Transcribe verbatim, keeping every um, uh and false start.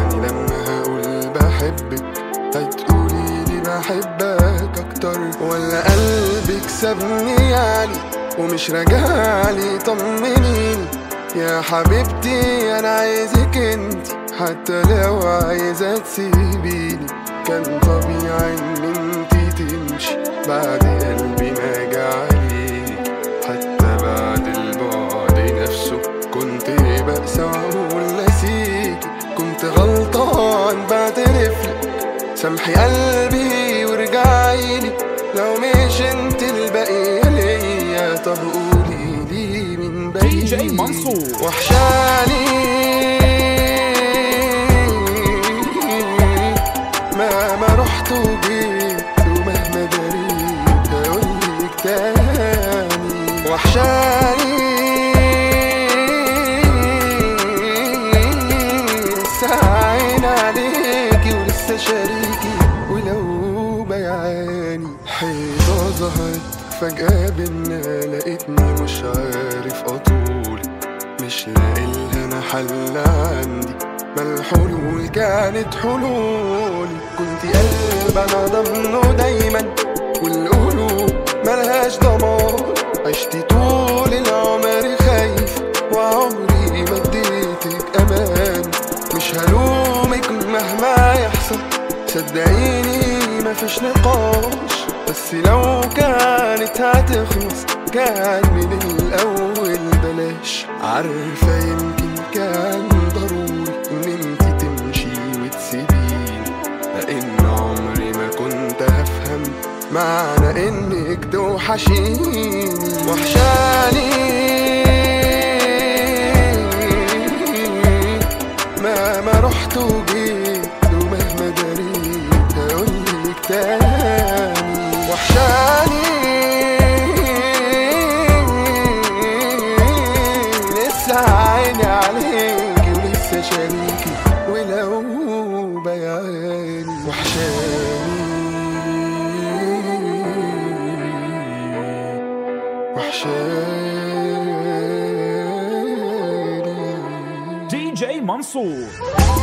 يعني لما هقول بحبك هتقولي لي بحبك اكتر، ولا قلبك سابني يعني ومش راجعلي؟ طمنيني يا حبيبتي، انا عايزك انت حتى لو عايزة تسيبيني. كان طبيعي ان انتي تمشي بعد قلبي ما جعلي، حتى بعد البعد نفسه كنت بأسى وأقول نسيكي. كنت غلطان بعترفلك، سامحي قلبي وارجعيلي. لو مش انت الباقية ليا طب قولي لي من بعيد. دي جي منصور وحشاني مهما رحت وجيت ومهما دريت هقولك تاني. وحشاني لسه عين عليكي ولسه شريكي ولو بيعاني. حيطة ظهرت فجأة بينا لقيتني مش عارف أطول، مش لاقيلها أنا حل عندي، ما الحلول كانت حلول. كنت قلب أنا ضمنه دايما والقلوب ملهاش ضمان. عشت طول العمر خايف وعمري ما اديتك أمان. مش هلومك مهما يحصل صدقيني مفيش نقاش، بس لو كانت هتخلص كان من الأول بلاش. عارفة يمكن كان ضروري إن انتي تمشي وتسيبيني، لأن عمري ما كنت هفهم معنى إنك توحشيني. وحشاني مهما رحت وجيت ومهما دريت هقولك تاني. وحشاني لسه عيني عليكي ولسه شريكي ولو بيعاني. وحشاني وحشاني دي جي منصور.